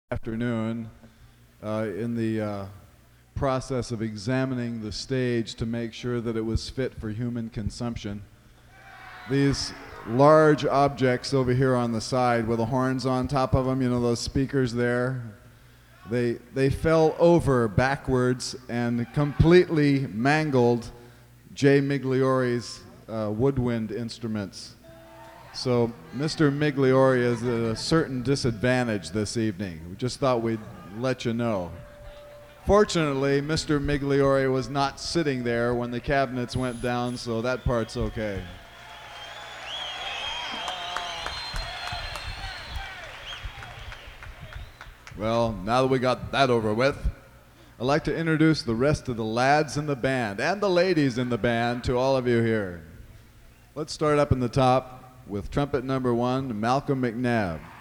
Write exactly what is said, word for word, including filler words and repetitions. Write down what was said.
Afternoon uh, in the uh, process of examining the stage to make sure that it was fit for human consumption. These large objects over here on the side with the horns on top of them, you know, those speakers there, they, they fell over backwards and completely mangled Jay Migliori's uh, woodwind instruments. So Mister Migliori is at a certain disadvantage this evening. We just thought we'd let you know. Fortunately, Mister Migliori was not sitting there when the cabinets went down, so that part's okay. Well, now that we got that over with, I'd like to introduce the rest of the lads in the band and the ladies in the band to all of you here. Let's start up in the top with trumpet number one, Malcolm McNabb.